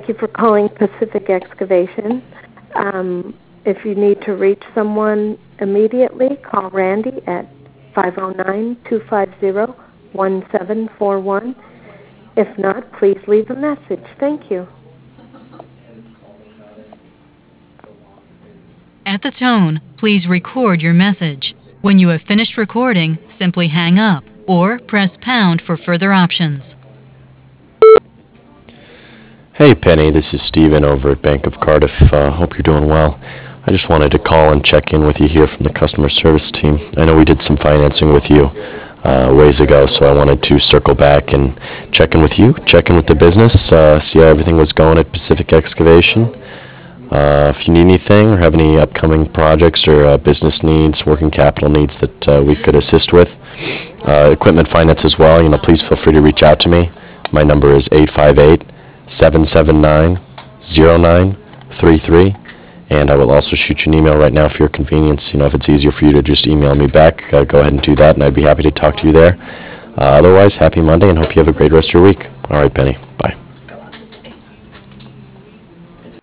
Thank you for calling Pacific Excavation. If you need to reach someone immediately, call Randy at 509-250-1741. If not, please leave a message. Thank you. At the tone, please record your message. When you have finished recording, simply hang up or press pound for further options. Hey Penny, this is Steven over at Bank of Cardiff. Hope you're doing well. I just wanted to call and check in with you here from the customer service team. I know we did some financing with you ways ago, so I wanted to circle back and check in with you, check in with the business, see how everything was going at Pacific Excavation. If you need anything or have any upcoming projects or business needs, working capital needs that we could assist with, equipment finance as well, please feel free to reach out to me. My number is 858-779-0933. And I will also shoot you an email right now for your convenience. If it's easier for you to just email me back, go ahead and do that, and I'd be happy to talk to you there. Otherwise, happy Monday, and hope you have a great rest of your week. All right, Penny. Bye.